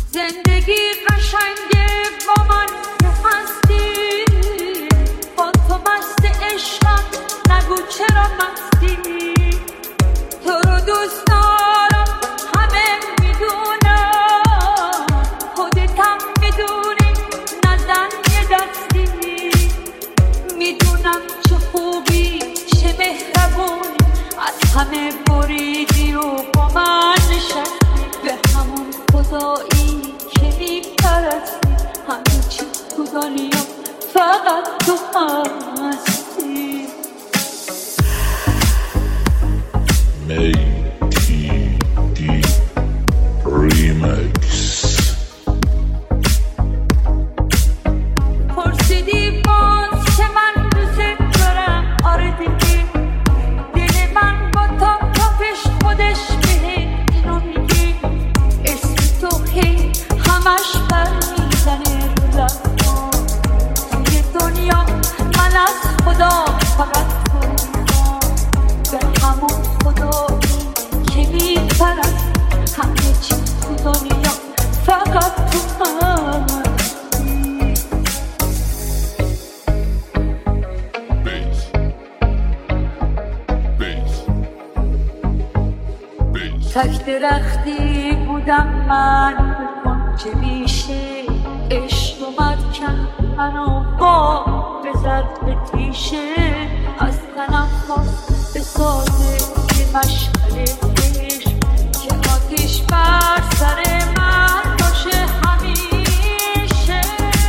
زندگی قشنگه با من که هستی، با تو مست عشقم، نگو چرا مستی. تو رو دوست دارم همه میدونم، خودتم میدونی نزن یه دستی. میدونم چه خوبی چه مهربونی، از همه بریدی و با من نشستی. به همون خدایی که میپرستی، همه چی تو دنیا فقط تو هستی. میتی ریمکس. پرسیدی باز که من دوست دارم، آره دیگه دل من با تا تپش خودش بهه اینو میگه. اسم تو هی همش بر میزنه رو لبا. توی دنیا من از خدا فقط تو میخوام، به همون خدایی که میپرست، همه چی تو دنیا فقط تو هستی. تک درختی بودم من به کنج بیشه، عشق اومد کرد منو با به ضرب تیشه. از تنم خواست به سازه یه مشعله عشق، که آتیش بر سر من باشه همیشه.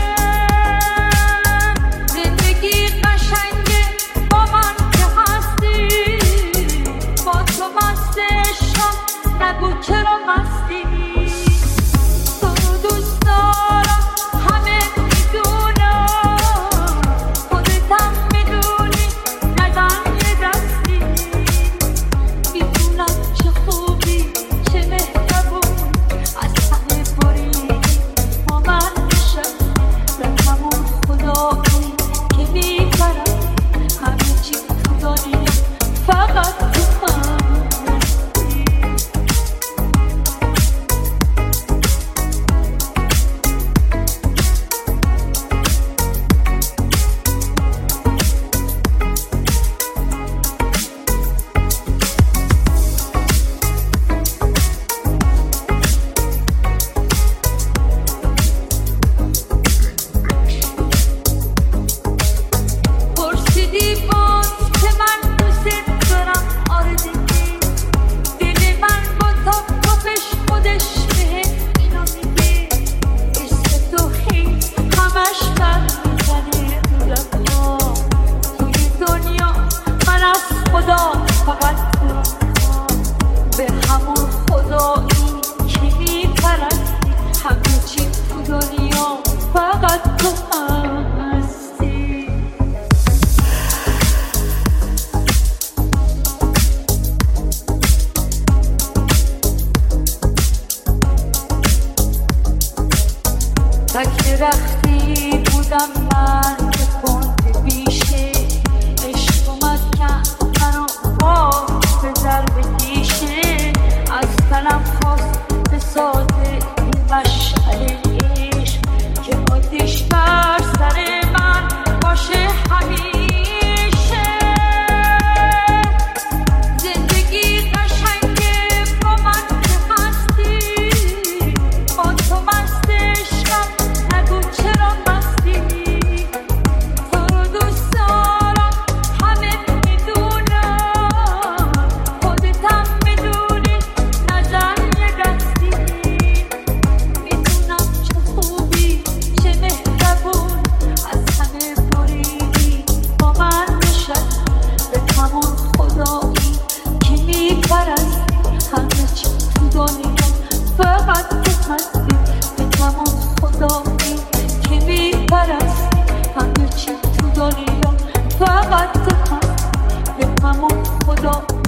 زندگی قشنگه با من که هستی، با تو مست عشقم، نگو چرا مستی. تو رو دوست دارم همه میدونم، خودتم میدونی نزن یه دستی. میدونم چه خوبی چه مهربون، از همه بریدی با من نشستی. به همون خدایی که میبرد، همه چی تو دنیا فقط تو هستی. پرسیدی باز که من دوست دارم، آره دیگه دل من با تا تپش خودش بهه اینو میگه. اسم تو هی همش بر میزنه رو لبا. توی دنیا من از خدا فقط تو میخوام، به همون خدایی که میپرستی، همه چی تو دنیا فقط تو هستی. تک درختی بودم من به کنج بیشه، عشق اومد کرد منو با به ضرب تیشه. از تنم خواست به سازه این مشعله عشق، که آتیش بر سر من باشه همیشه. زندگی قشنگه با من که هستی، با تو مست عشقم، نگو چرا مستی. تو رو دوست دارم همه میدونم، خودتم میدونی نزن یه دستی. میدونم چه خوبی چه مهربون، از همه بریدی با من نشستی. به همون خدایی که میپرستی، همه چی تو دنیا فقط تو هستی. به همون خدایی که میپرستی، همه چی تو دنیا فقط تو هستی. به همون خدا